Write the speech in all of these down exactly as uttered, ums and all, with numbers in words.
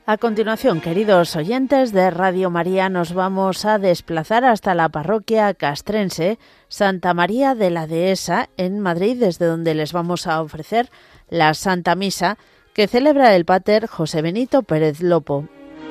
A continuación, queridos oyentes de Radio María, nos vamos a desplazar hasta la parroquia castrense Santa María de la Dehesa, en Madrid, desde donde les vamos a ofrecer la Santa Misa que celebra el Pater José Benito Pérez Lopo.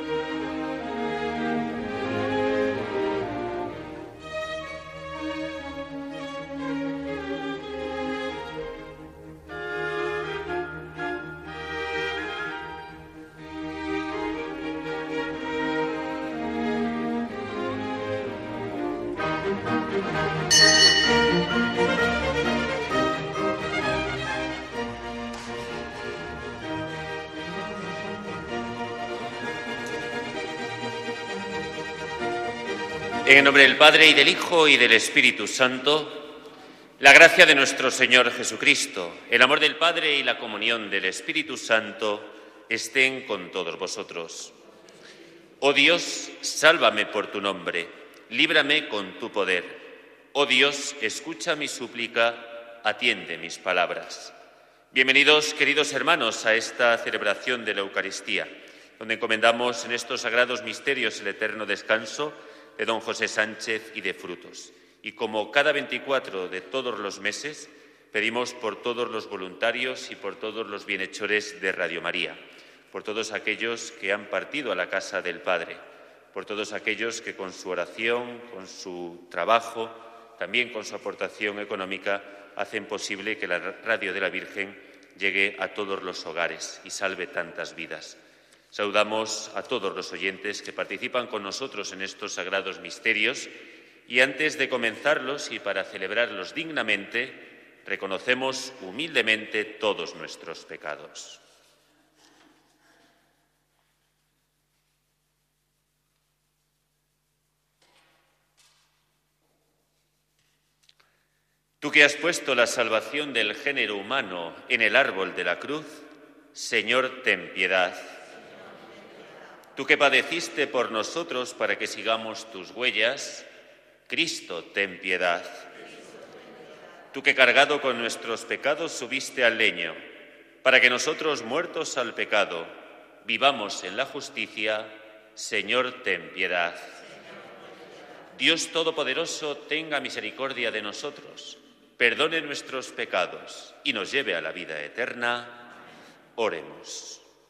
En el nombre del Padre, y del Hijo, y del Espíritu Santo, la gracia de nuestro Señor Jesucristo, el amor del Padre y la comunión del Espíritu Santo estén con todos vosotros. Oh Dios, sálvame por tu nombre, líbrame con tu poder. Oh Dios, escucha mi súplica, atiende mis palabras. Bienvenidos, queridos hermanos, a esta celebración de la Eucaristía, donde encomendamos en estos sagrados misterios el eterno descanso de don José Sánchez y de Frutos. Y como cada veinticuatro de todos los meses, pedimos por todos los voluntarios y por todos los bienhechores de Radio María, por todos aquellos que han partido a la casa del Padre, por todos aquellos que con su oración, con su trabajo, también con su aportación económica, hacen posible que la Radio de la Virgen llegue a todos los hogares y salve tantas vidas. Saludamos a todos los oyentes que participan con nosotros en estos sagrados misterios y antes de comenzarlos y para celebrarlos dignamente, reconocemos humildemente todos nuestros pecados. Tú que has puesto la salvación del género humano en el árbol de la cruz, Señor, ten piedad. Tú que padeciste por nosotros para que sigamos tus huellas, Cristo, ten piedad. Tú que cargado con nuestros pecados subiste al leño, para que nosotros muertos al pecado vivamos en la justicia, Señor, ten piedad. Dios Todopoderoso, tenga misericordia de nosotros, perdone nuestros pecados y nos lleve a la vida eterna. Oremos.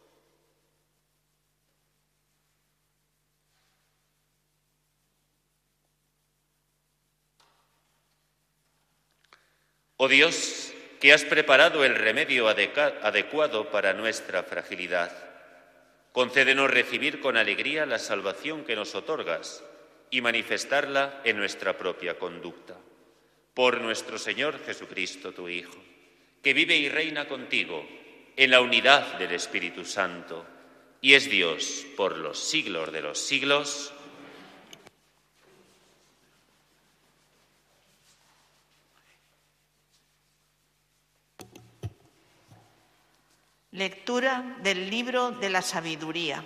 Oh Dios, que has preparado el remedio adecuado para nuestra fragilidad, concédenos recibir con alegría la salvación que nos otorgas y manifestarla en nuestra propia conducta. Por nuestro Señor Jesucristo, tu Hijo, que vive y reina contigo en la unidad del Espíritu Santo y es Dios por los siglos de los siglos. Lectura del libro de la sabiduría.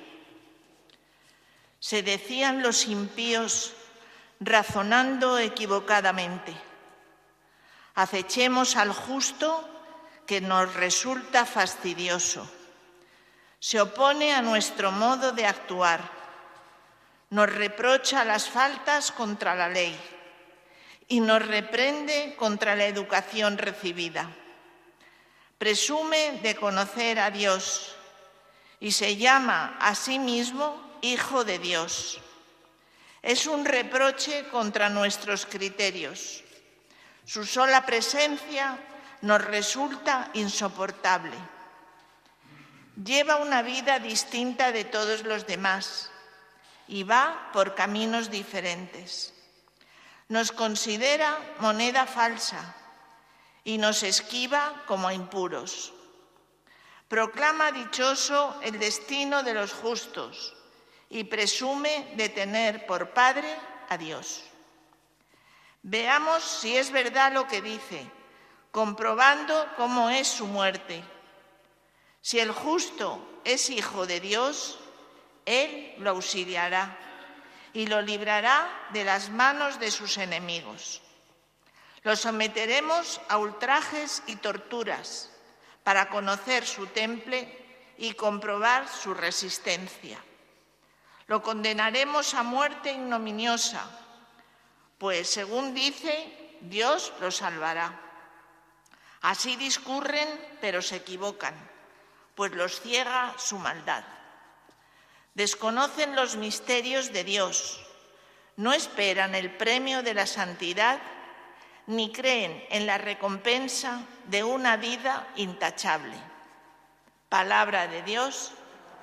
Se decían los impíos, razonando equivocadamente: acechemos al justo, que nos resulta fastidioso. Se opone a nuestro modo de actuar. Nos reprocha las faltas contra la ley y nos reprende contra la educación recibida. Presume de conocer a Dios y se llama a sí mismo Hijo de Dios. Es un reproche contra nuestros criterios. Su sola presencia nos resulta insoportable. Lleva una vida distinta de todos los demás y va por caminos diferentes. Nos considera moneda falsa y nos esquiva como a impuros. Proclama dichoso el destino de los justos y presume de tener por Padre a Dios. Veamos si es verdad lo que dice, comprobando cómo es su muerte. Si el justo es hijo de Dios, Él lo auxiliará y lo librará de las manos de sus enemigos. Lo someteremos a ultrajes y torturas para conocer su temple y comprobar su resistencia. Lo condenaremos a muerte ignominiosa, pues, según dice, Dios lo salvará. Así discurren, pero se equivocan, pues los ciega su maldad. Desconocen los misterios de Dios, no esperan el premio de la santidad, ni creen en la recompensa de una vida intachable. Palabra de Dios.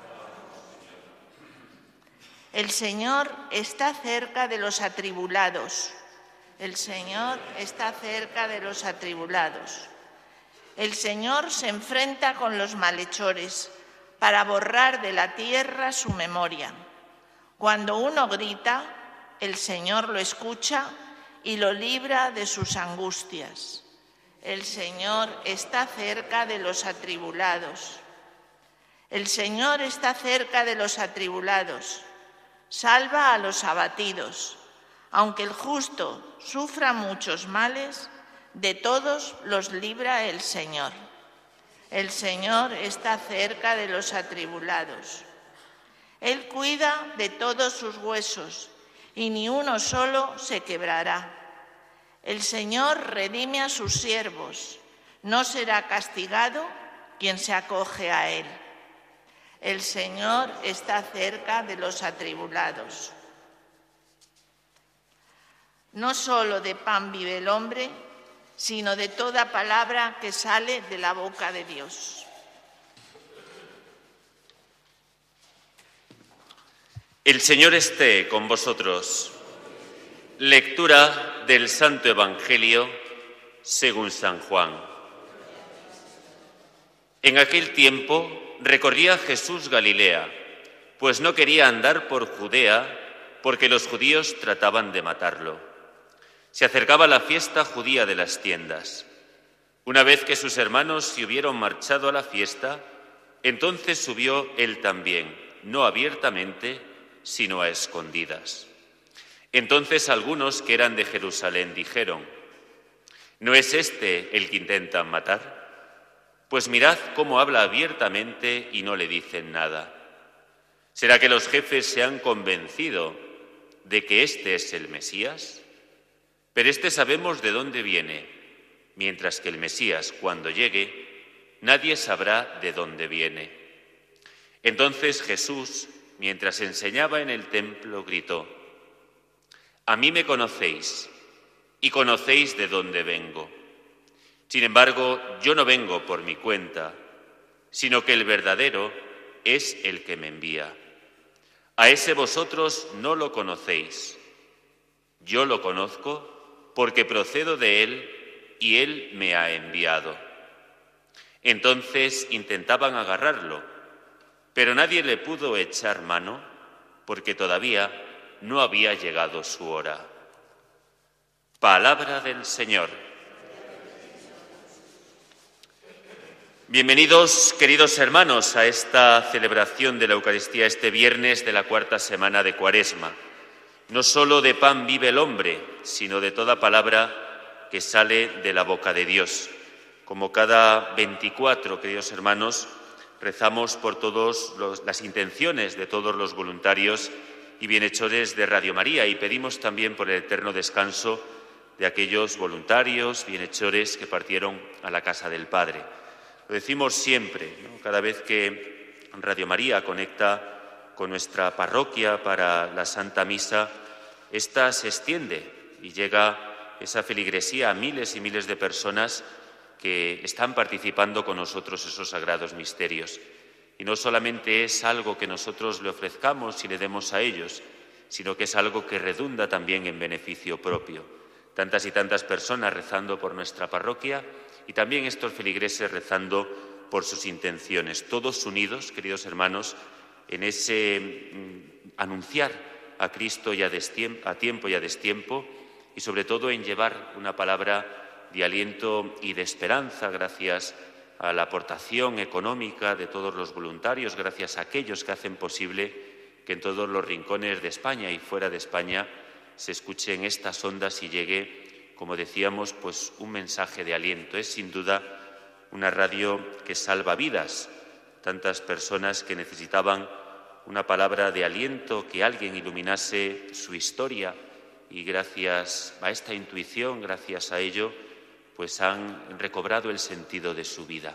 El Señor está cerca de los atribulados. El Señor está cerca de los atribulados. El Señor se enfrenta con los malhechores para borrar de la tierra su memoria. Cuando uno grita, el Señor lo escucha y lo libra de sus angustias. El Señor está cerca de los atribulados. El Señor está cerca de los atribulados. Salva a los abatidos. Aunque el justo sufra muchos males, de todos los libra el Señor. El Señor está cerca de los atribulados. Él cuida de todos sus huesos, y ni uno solo se quebrará. El Señor redime a sus siervos. No será castigado quien se acoge a Él. El Señor está cerca de los atribulados. No solo de pan vive el hombre, sino de toda palabra que sale de la boca de Dios. El Señor esté con vosotros. Lectura del Santo Evangelio según San Juan. En aquel tiempo recorría Jesús Galilea, pues no quería andar por Judea, porque los judíos trataban de matarlo. Se acercaba la fiesta judía de las tiendas. Una vez que sus hermanos se hubieron marchado a la fiesta, entonces subió él también, no abiertamente, sino a escondidas. Entonces algunos que eran de Jerusalén dijeron: ¿no es este el que intentan matar? Pues mirad cómo habla abiertamente y no le dicen nada. ¿Será que los jefes se han convencido de que este es el Mesías? Pero este sabemos de dónde viene, mientras que el Mesías, cuando llegue, nadie sabrá de dónde viene. Entonces Jesús, mientras enseñaba en el templo, gritó: «A mí me conocéis, y conocéis de dónde vengo. Sin embargo, yo no vengo por mi cuenta, sino que el verdadero es el que me envía. A ese vosotros no lo conocéis. Yo lo conozco porque procedo de él y él me ha enviado». Entonces intentaban agarrarlo, pero nadie le pudo echar mano porque todavía no había llegado su hora. Palabra del Señor. Bienvenidos, queridos hermanos, a esta celebración de la Eucaristía este viernes de la cuarta semana de Cuaresma. No solo de pan vive el hombre, sino de toda palabra que sale de la boca de Dios. Como cada veinticuatro, queridos hermanos, rezamos por todas las intenciones de todos los voluntarios y bienhechores de Radio María y pedimos también por el eterno descanso de aquellos voluntarios, bienhechores que partieron a la casa del Padre. Lo decimos siempre, ¿no? Cada vez que Radio María conecta con nuestra parroquia para la Santa Misa, esta se extiende y llega esa feligresía a miles y miles de personas que están participando con nosotros esos sagrados misterios. Y no solamente es algo que nosotros le ofrezcamos y le demos a ellos, sino que es algo que redunda también en beneficio propio. Tantas y tantas personas rezando por nuestra parroquia y también estos feligreses rezando por sus intenciones, todos unidos, queridos hermanos, en ese mm, anunciar a Cristo y a, destiempo, a tiempo y a destiempo, y sobre todo en llevar una palabra de aliento y de esperanza gracias a la aportación económica de todos los voluntarios, gracias a aquellos que hacen posible que en todos los rincones de España y fuera de España se escuchen estas ondas y llegue, como decíamos, pues un mensaje de aliento. Es sin duda una radio que salva vidas, tantas personas que necesitaban una palabra de aliento, que alguien iluminase su historia, y gracias a esta intuición, gracias a ello, pues han recobrado el sentido de su vida.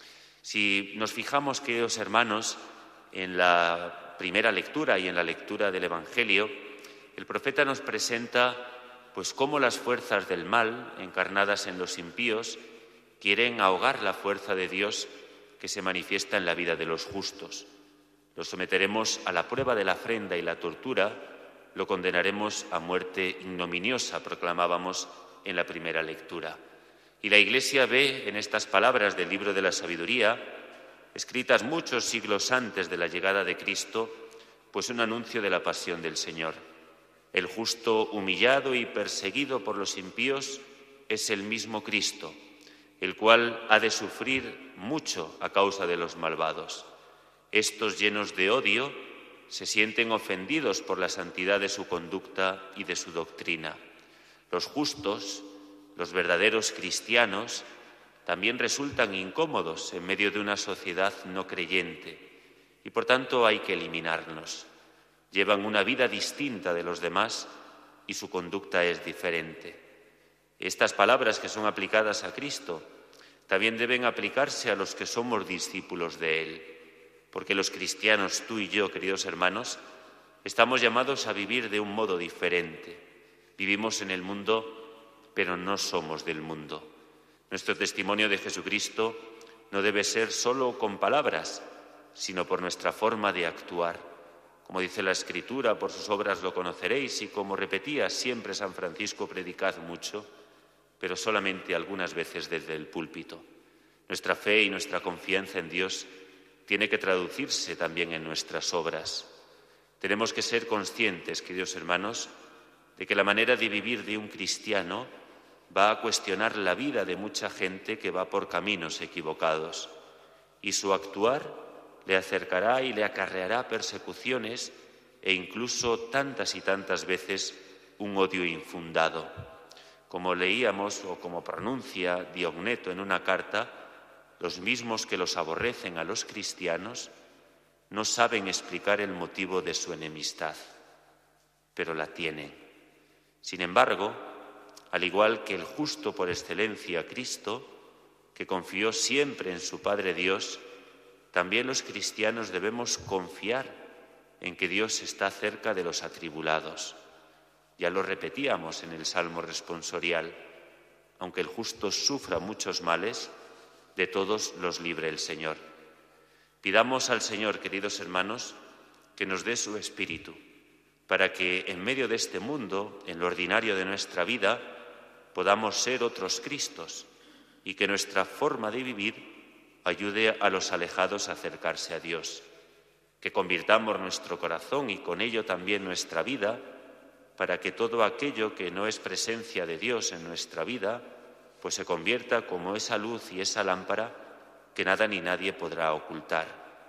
Si nos fijamos, queridos hermanos, en la primera lectura y en la lectura del Evangelio, el profeta nos presenta pues cómo las fuerzas del mal, encarnadas en los impíos, quieren ahogar la fuerza de Dios que se manifiesta en la vida de los justos. Los someteremos a la prueba de la afrenta y la tortura, lo condenaremos a muerte ignominiosa, proclamábamos en la primera lectura. Y la Iglesia ve en estas palabras del libro de la sabiduría, escritas muchos siglos antes de la llegada de Cristo, pues un anuncio de la pasión del Señor. El justo humillado y perseguido por los impíos es el mismo Cristo, el cual ha de sufrir mucho a causa de los malvados. Estos, llenos de odio, se sienten ofendidos por la santidad de su conducta y de su doctrina. Los justos, los verdaderos cristianos, también resultan incómodos en medio de una sociedad no creyente y por tanto hay que eliminarnos. Llevan una vida distinta de los demás y su conducta es diferente. Estas palabras que son aplicadas a Cristo también deben aplicarse a los que somos discípulos de Él, porque los cristianos, tú y yo, queridos hermanos, estamos llamados a vivir de un modo diferente. Vivimos en el mundo, pero no somos del mundo. Nuestro testimonio de Jesucristo no debe ser solo con palabras, sino por nuestra forma de actuar. Como dice la Escritura, por sus obras lo conoceréis, y como repetía siempre San Francisco, predicad mucho, pero solamente algunas veces desde el púlpito. Nuestra fe y nuestra confianza en Dios tiene que traducirse también en nuestras obras. Tenemos que ser conscientes, queridos hermanos, de que la manera de vivir de un cristiano va a cuestionar la vida de mucha gente que va por caminos equivocados, y su actuar le acercará y le acarreará persecuciones e incluso tantas y tantas veces un odio infundado. Como leíamos o como pronuncia Diogneto en una carta, los mismos que los aborrecen a los cristianos no saben explicar el motivo de su enemistad, pero la tienen. Sin embargo, al igual que el justo por excelencia, Cristo, que confió siempre en su Padre Dios, también los cristianos debemos confiar en que Dios está cerca de los atribulados. Ya lo repetíamos en el Salmo responsorial: aunque el justo sufra muchos males, de todos los libre el Señor. Pidamos al Señor, queridos hermanos, que nos dé su Espíritu, para que en medio de este mundo, en lo ordinario de nuestra vida, podamos ser otros Cristos y que nuestra forma de vivir ayude a los alejados a acercarse a Dios. Que convirtamos nuestro corazón y con ello también nuestra vida, para que todo aquello que no es presencia de Dios en nuestra vida, pues se convierta como esa luz y esa lámpara que nada ni nadie podrá ocultar.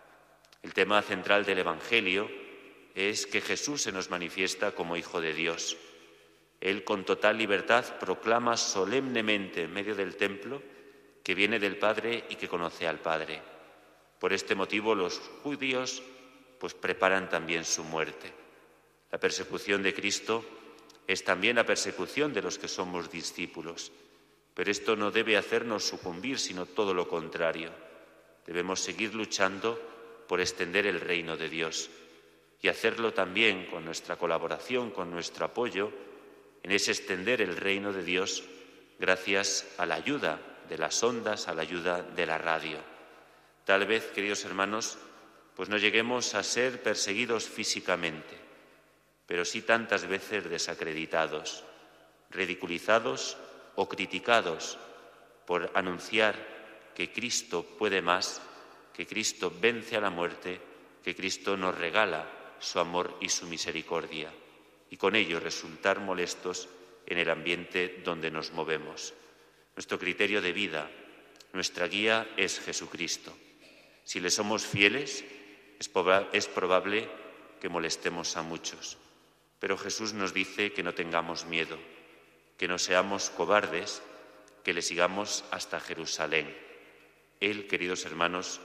El tema central del Evangelio es que Jesús se nos manifiesta como Hijo de Dios. Él con total libertad proclama solemnemente en medio del templo que viene del Padre y que conoce al Padre. Por este motivo los judíos pues preparan también su muerte. La persecución de Cristo es también la persecución de los que somos discípulos, pero esto no debe hacernos sucumbir, sino todo lo contrario. Debemos seguir luchando por extender el reino de Dios y hacerlo también con nuestra colaboración, con nuestro apoyo en ese extender el reino de Dios gracias a la ayuda de las ondas, a la ayuda de la radio. Tal vez, queridos hermanos, pues no lleguemos a ser perseguidos físicamente, pero sí tantas veces desacreditados, ridiculizados o criticados por anunciar que Cristo puede más, que Cristo vence a la muerte, que Cristo nos regala su amor y su misericordia, y con ello resultar molestos en el ambiente donde nos movemos. Nuestro criterio de vida, nuestra guía es Jesucristo. Si le somos fieles, es, proba- es probable que molestemos a muchos. Pero Jesús nos dice que no tengamos miedo, que no seamos cobardes, que le sigamos hasta Jerusalén. Él, queridos hermanos,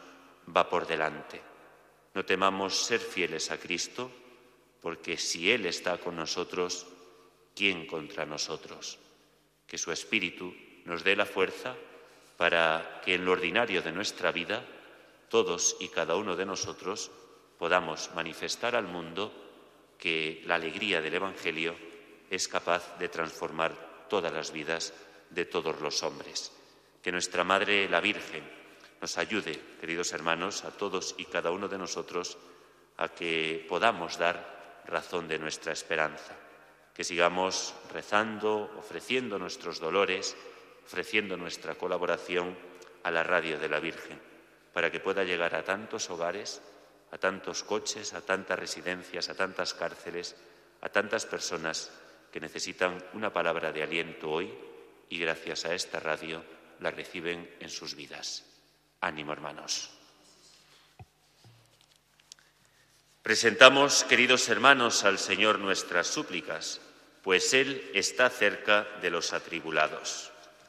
va por delante. No temamos ser fieles a Cristo, porque si Él está con nosotros, ¿quién contra nosotros? Que su Espíritu nos dé la fuerza para que en lo ordinario de nuestra vida, todos y cada uno de nosotros podamos manifestar al mundo que la alegría del Evangelio es capaz de transformar todas las vidas de todos los hombres. Que nuestra Madre, la Virgen, nos ayude, queridos hermanos, a todos y cada uno de nosotros a que podamos dar razón de nuestra esperanza, que sigamos rezando, ofreciendo nuestros dolores, ofreciendo nuestra colaboración a la radio de la Virgen, para que pueda llegar a tantos hogares, a tantos coches, a tantas residencias, a tantas cárceles, a tantas personas que necesitan una palabra de aliento hoy y gracias a esta radio la reciben en sus vidas. Ánimo, hermanos. Presentamos, queridos hermanos, al Señor nuestras súplicas, pues Él está cerca de los atribulados.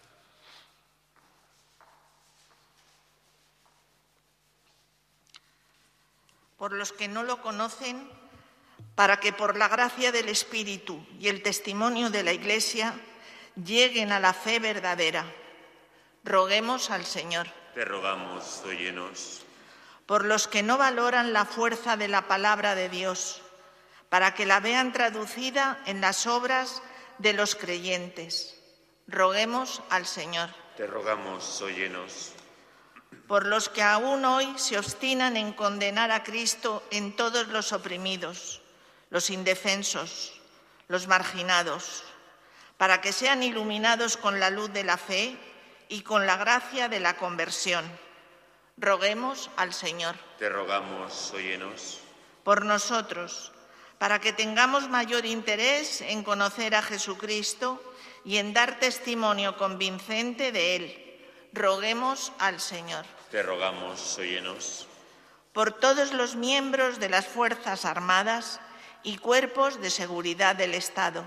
Por los que no lo conocen, para que por la gracia del Espíritu y el testimonio de la Iglesia lleguen a la fe verdadera. Roguemos al Señor. Te rogamos, óyenos. Por los que no valoran la fuerza de la palabra de Dios, para que la vean traducida en las obras de los creyentes. Roguemos al Señor. Te rogamos, óyenos. Por los que aún hoy se obstinan en condenar a Cristo en todos los oprimidos, los indefensos, los marginados, para que sean iluminados con la luz de la fe y con la gracia de la conversión. Roguemos al Señor. Te rogamos, óyenos. Por nosotros, para que tengamos mayor interés en conocer a Jesucristo y en dar testimonio convincente de Él. Roguemos al Señor. Te rogamos, óyenos. Por todos los miembros de las Fuerzas Armadas y cuerpos de seguridad del Estado,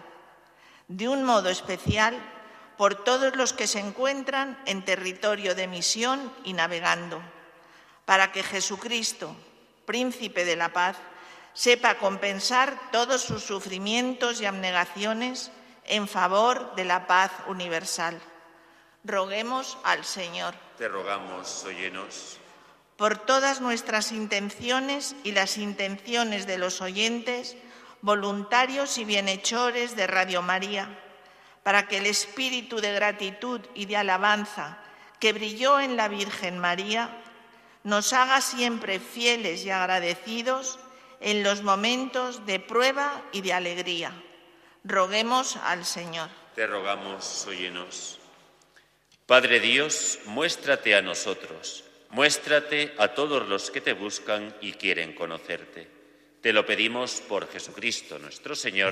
de un modo especial por todos los que se encuentran en territorio de misión y navegando, para que Jesucristo, Príncipe de la Paz, sepa compensar todos sus sufrimientos y abnegaciones en favor de la paz universal. Roguemos al Señor. Te rogamos, óyenos. Por todas nuestras intenciones y las intenciones de los oyentes, voluntarios y bienhechores de Radio María, para que el espíritu de gratitud y de alabanza que brilló en la Virgen María nos haga siempre fieles y agradecidos en los momentos de prueba y de alegría. Roguemos al Señor. Te rogamos, óyenos. Padre Dios, muéstrate a nosotros, muéstrate a todos los que te buscan y quieren conocerte. Te lo pedimos por Jesucristo nuestro Señor.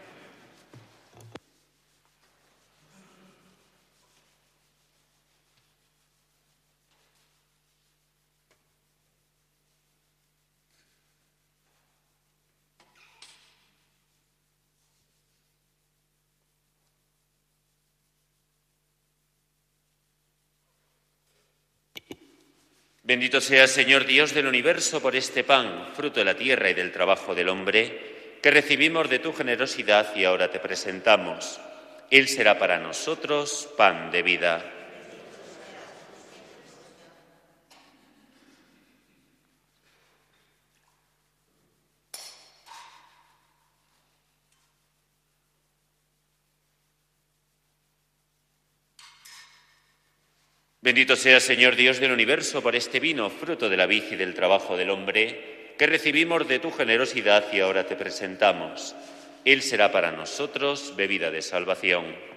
Bendito sea, Señor Dios del universo, por este pan, fruto de la tierra y del trabajo del hombre, que recibimos de tu generosidad y ahora te presentamos. Él será para nosotros pan de vida. Bendito sea, Señor Dios del universo, por este vino, fruto de la vid y del trabajo del hombre, que recibimos de tu generosidad y ahora te presentamos. Él será para nosotros bebida de salvación.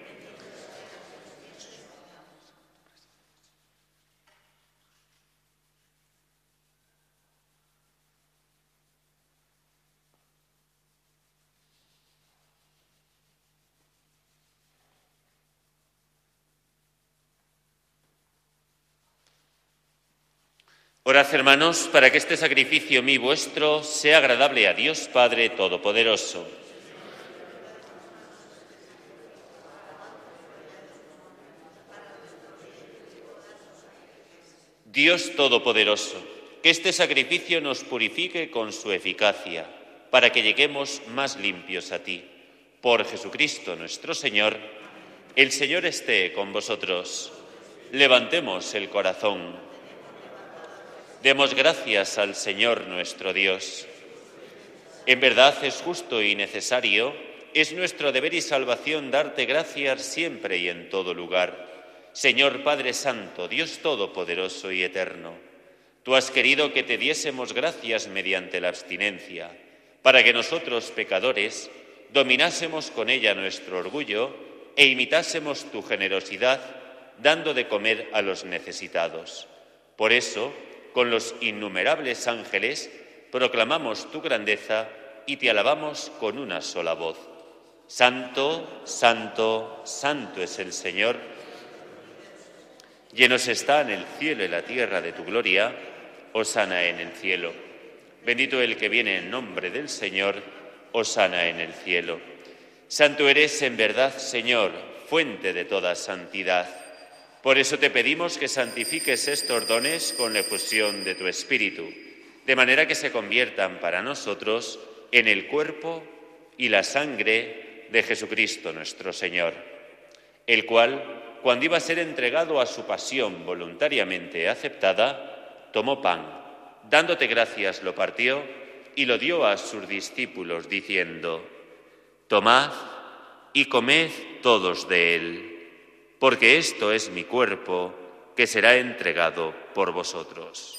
Orad, hermanos, para que este sacrificio mío y vuestro sea agradable a Dios Padre Todopoderoso. Dios Todopoderoso, que este sacrificio nos purifique con su eficacia, para que lleguemos más limpios a ti. Por Jesucristo nuestro Señor. El Señor esté con vosotros. Levantemos el corazón. Demos gracias al Señor nuestro Dios. En verdad es justo y necesario, es nuestro deber y salvación darte gracias siempre y en todo lugar. Señor Padre Santo, Dios Todopoderoso y Eterno, tú has querido que te diésemos gracias mediante la abstinencia, para que nosotros, pecadores, dominásemos con ella nuestro orgullo e imitásemos tu generosidad, dando de comer a los necesitados. Por eso, con los innumerables ángeles, proclamamos tu grandeza y te alabamos con una sola voz. Santo, santo, santo es el Señor. Llenos están el cielo y la tierra de tu gloria. Hosana en el cielo. Bendito el que viene en nombre del Señor. Hosana en el cielo. Santo eres en verdad, Señor, fuente de toda santidad. Por eso te pedimos que santifiques estos dones con la efusión de tu Espíritu, de manera que se conviertan para nosotros en el cuerpo y la sangre de Jesucristo nuestro Señor, el cual, cuando iba a ser entregado a su pasión voluntariamente aceptada, tomó pan, dándote gracias lo partió y lo dio a sus discípulos, diciendo: Tomad y comed todos de él, porque esto es mi cuerpo, que será entregado por vosotros.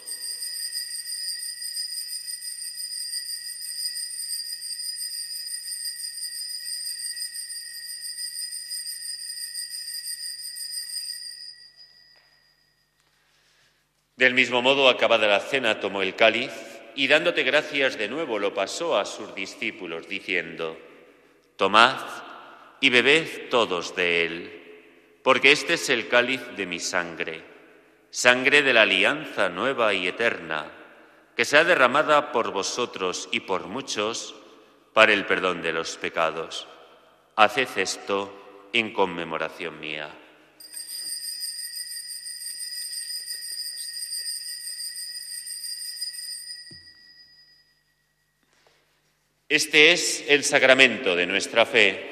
Del mismo modo, acabada la cena, tomó el cáliz y, dándote gracias de nuevo, lo pasó a sus discípulos, diciendo: Tomad y bebed todos de él, porque este es el cáliz de mi sangre, sangre de la alianza nueva y eterna, que será derramada por vosotros y por muchos para el perdón de los pecados. Haced esto en conmemoración mía. Este es el sacramento de nuestra fe.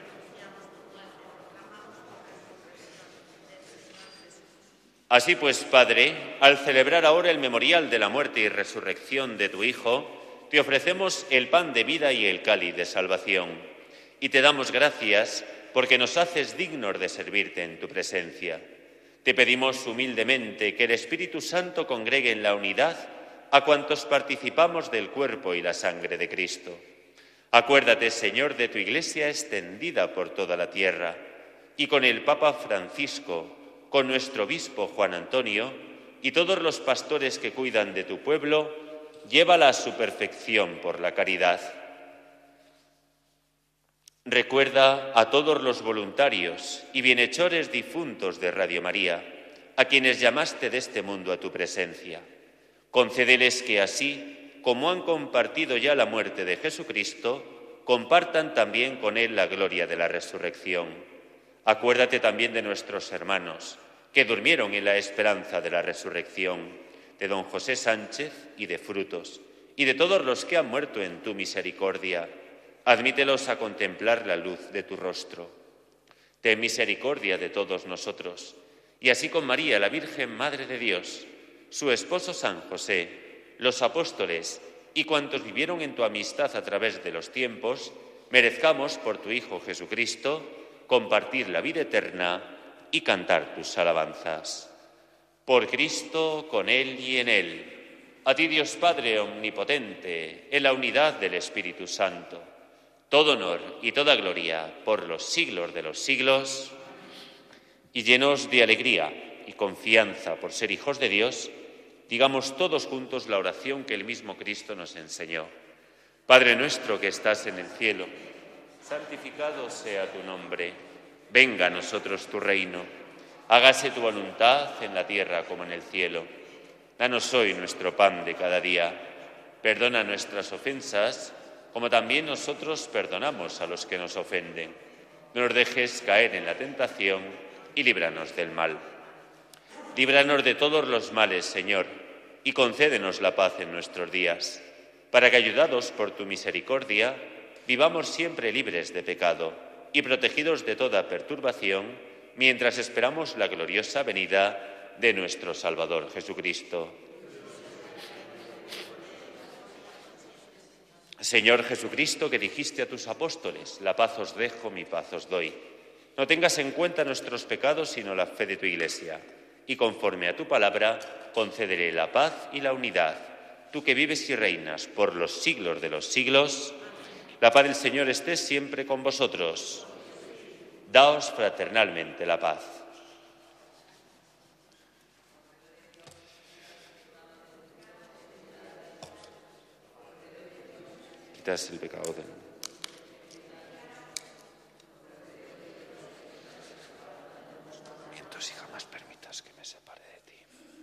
Así pues, Padre, al celebrar ahora el memorial de la muerte y resurrección de tu Hijo, te ofrecemos el pan de vida y el cáliz de salvación, y te damos gracias porque nos haces dignos de servirte en tu presencia. Te pedimos humildemente que el Espíritu Santo congregue en la unidad a cuantos participamos del cuerpo y la sangre de Cristo. Acuérdate, Señor, de tu Iglesia extendida por toda la tierra, y con el Papa Francisco, con nuestro obispo Juan Antonio y todos los pastores que cuidan de tu pueblo, llévala a su perfección por la caridad. Recuerda a todos los voluntarios y bienhechores difuntos de Radio María, a quienes llamaste de este mundo a tu presencia. Concédeles que así, como han compartido ya la muerte de Jesucristo, compartan también con él la gloria de la resurrección. Acuérdate también de nuestros hermanos que durmieron en la esperanza de la resurrección, de don José Sánchez y de Frutos, y de todos los que han muerto en tu misericordia. Admítelos a contemplar la luz de tu rostro. Ten misericordia de todos nosotros, y así con María, la Virgen Madre de Dios, su esposo San José, los apóstoles y cuantos vivieron en tu amistad a través de los tiempos, merezcamos por tu Hijo Jesucristo compartir la vida eterna y cantar tus alabanzas. Por Cristo, con Él y en Él, a ti Dios Padre omnipotente, en la unidad del Espíritu Santo, todo honor y toda gloria por los siglos de los siglos, y llenos de alegría y confianza por ser hijos de Dios, digamos todos juntos la oración que el mismo Cristo nos enseñó. Padre nuestro que estás en el cielo, santificado sea tu nombre. Venga a nosotros tu reino. Hágase tu voluntad en la tierra como en el cielo. Danos hoy nuestro pan de cada día. Perdona nuestras ofensas, como también nosotros perdonamos a los que nos ofenden. No nos dejes caer en la tentación y líbranos del mal. Líbranos de todos los males, Señor, y concédenos la paz en nuestros días, para que, ayudados por tu misericordia, vivamos siempre libres de pecado y protegidos de toda perturbación, mientras esperamos la gloriosa venida de nuestro Salvador Jesucristo. Señor Jesucristo, que dijiste a tus apóstoles: la paz os dejo, mi paz os doy. No tengas en cuenta nuestros pecados, sino la fe de tu Iglesia. Y conforme a tu palabra, concédele la paz y la unidad. Tú que vives y reinas por los siglos de los siglos, la paz del Señor esté siempre con vosotros. Daos fraternalmente la paz. Quitas el pecado del mundo. Y jamás permitas que me separe de ti.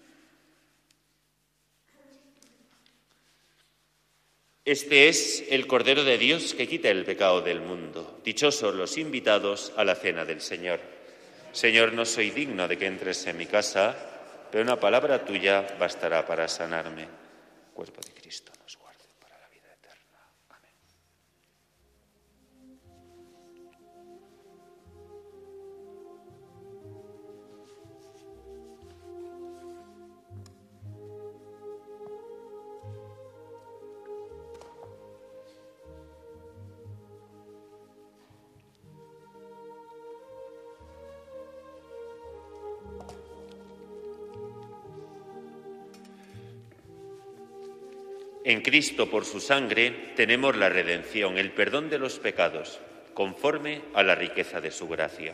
Este es el Cordero de Dios que quita el pecado del mundo. Dichosos los invitados a la cena del Señor. Señor, no soy digno de que entres en mi casa, pero una palabra tuya bastará para sanarme. Cuerpo de Cristo nos guarde para la vida eterna. Amén. En Cristo, por su sangre, tenemos la redención, el perdón de los pecados, conforme a la riqueza de su gracia.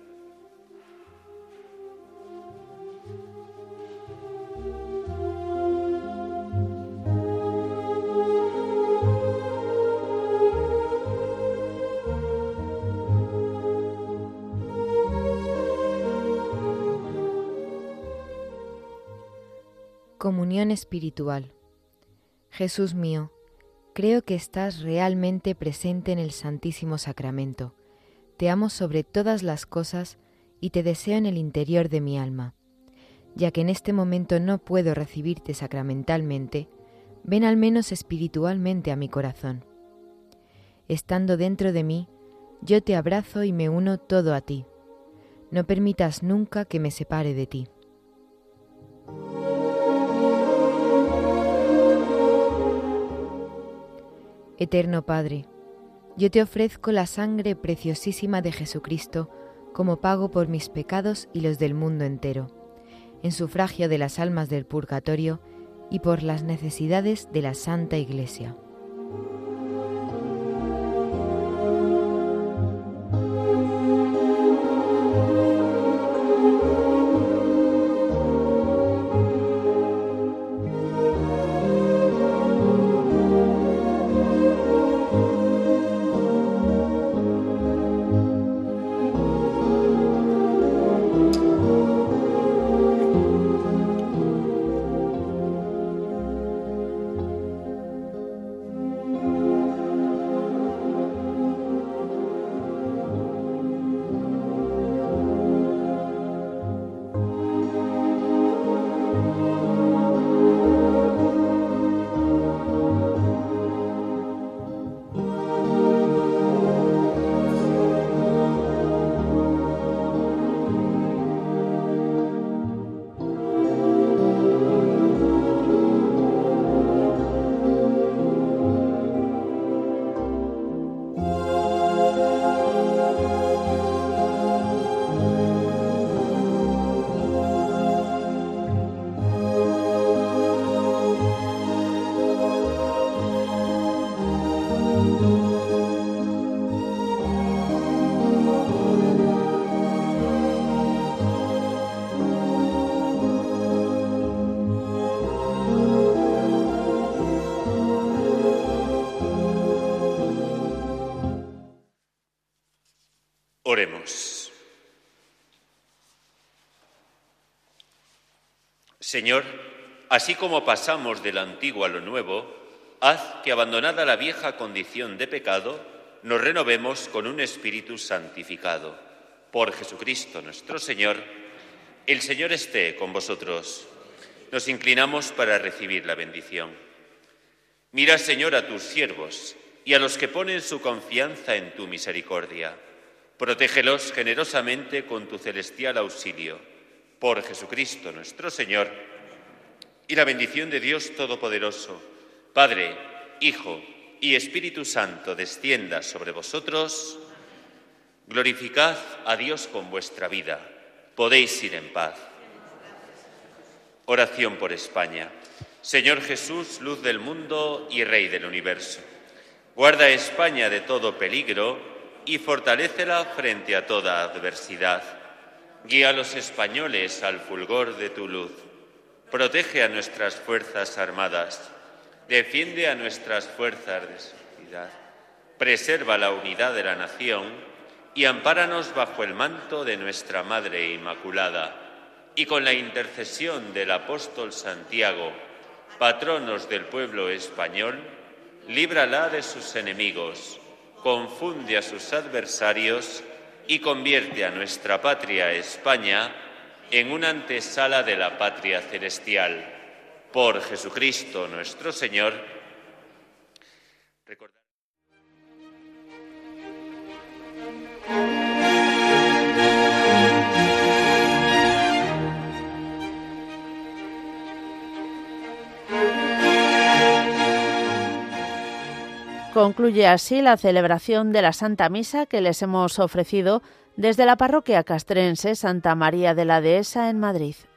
Comunión espiritual. Jesús mío, creo que estás realmente presente en el Santísimo Sacramento. Te amo sobre todas las cosas y te deseo en el interior de mi alma. Ya que en este momento no puedo recibirte sacramentalmente, ven al menos espiritualmente a mi corazón. Estando dentro de mí, yo te abrazo y me uno todo a ti. No permitas nunca que me separe de ti. Eterno Padre, yo te ofrezco la sangre preciosísima de Jesucristo como pago por mis pecados y los del mundo entero, en sufragio de las almas del purgatorio y por las necesidades de la Santa Iglesia. Oremos. Señor, así como pasamos de lo antiguo a lo nuevo, haz que, abandonada la vieja condición de pecado, nos renovemos con un espíritu santificado. Por Jesucristo nuestro Señor. El Señor esté con vosotros. nos inclinamos para recibir la bendición. Mira, Señor, a tus siervos y a los que ponen su confianza en tu misericordia. Protégelos generosamente con tu celestial auxilio. Por Jesucristo nuestro Señor. Y la bendición de Dios Todopoderoso, Padre, Hijo y Espíritu Santo, descienda sobre vosotros. Glorificad a Dios con vuestra vida. Podéis ir en paz. Oración por España. Señor Jesús, luz del mundo y Rey del universo, guarda a España de todo peligro y fortalécela frente a toda adversidad. Guía a los españoles al fulgor de tu luz. Protege a nuestras fuerzas armadas. Defiende a nuestras fuerzas de seguridad. Preserva la unidad de la nación y ampáranos bajo el manto de nuestra Madre Inmaculada. Y con la intercesión del apóstol Santiago, patronos del pueblo español, líbrala de sus enemigos, confunde a sus adversarios y convierte a nuestra patria España en una antesala de la patria celestial. Por Jesucristo nuestro Señor. Recordad... Concluye así la celebración de la Santa Misa que les hemos ofrecido desde la parroquia castrense Santa María de la Dehesa en Madrid.